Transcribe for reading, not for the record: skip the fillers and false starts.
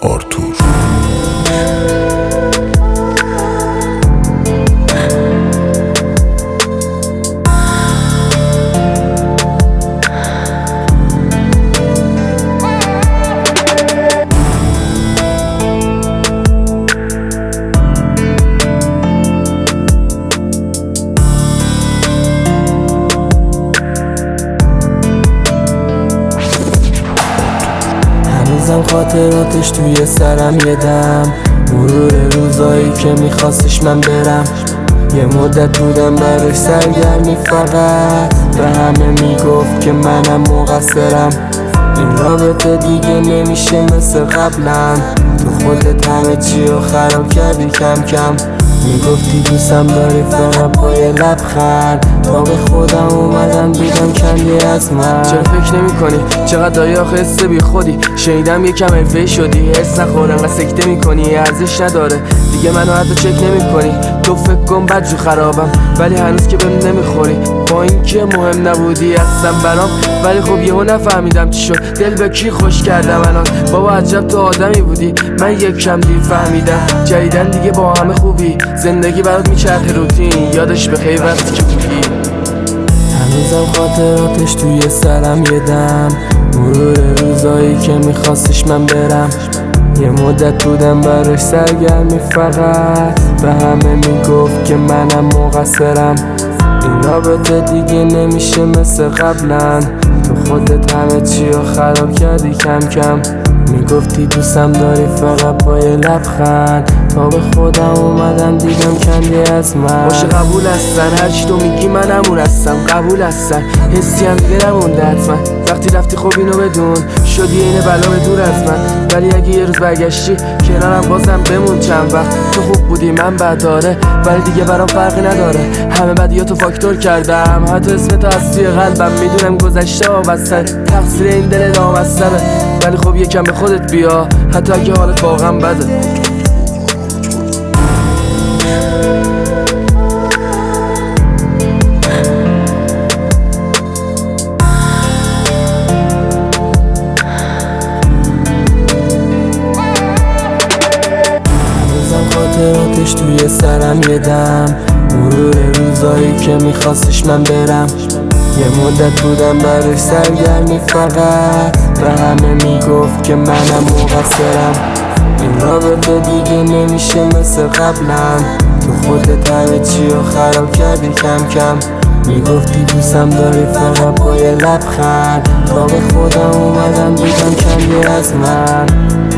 آرتور. هنوزم خاطراتش توی سرم یه دم، مرور روزایی که میخواستش من برم. یه مدت بودم براش سرگرمی فقط، به همه میگفت که منم مقصرم. این رابطه دیگه نمیشه مثل قبلا، تو خودت همه چی رو خراب کردی کم کم. میگفتی دوستم داری فقط با یه لبخند، تا به خودم اومدم دیدم کندی از من. چرا فکر نمی کنی چقدر داری آخه حس بی خودی؟ شنیدم یکم حرفه‌ای شدی، حس نخور انقدر سکته می کنی، ارزش نداره دیگه منو حتی چک نمی کنی. تو فکر کن بد جو خرابم ولی هنوز که بهم نمیخوری، با اینکه مهم نبودی اصلا برام، ولی خب یهو نفهمیدم چی شد، دل به کی خوش کردم الان. بابا عجب تو آدمی بودی، من یکم دیر فهمیدم جدیدن دیگه با همه خوبی، زندگی برات میچرخه روتین، یادش بخیر وقتی که بودی. هنوزم خاطراتش توی سرم یه دم، مرور روزایی که میخواستش من برم. یه مدت بودم براش سرگرمی فقط، به همه میگفت که منم مقصرم. این رابطه دیگه نمیشه مثل قبلا، تو خودت همه چی رو خراب کردی کم کم. میگفتی دوستم داری فقط با یه لبخند، تا به خودم اومدم دیدم کندی از من. باشه قبول هستن هرچی تو میگی من همون هستم، قبول هستن حسی هم دیگه نمونده حتما. وقتی رفتی خب اینو بدون شدی این بلا به دور از من، ولی اگه یه روز برگشتی کنارم بازم بمون چند وقت. تو خوب بودی من بد داره، ولی دیگه برام فرقی نداره، همه بدیاتو فاکتور کردم، حتی اسمتو از توی قلبم. میدونم گذشته وابسته، تقصیر این دل نامستمه، ولی خب یکم به خودت بیا حتی اگه حالت واقعا بده. خاطراتش توی سرم یه دم، مرور روزایی که میخواستش من برم. یه مدت بودم براش سرگرمی فقط، به همه میگفت که منم مقصرم. این رابطه دیگه نمیشه مثل قبلا، تو خودت همه چی رو خراب کردی کم کم. میگفتی دوستم داری فقط با یه لبخند، تا به خودم اومدم دیدم کندی از من.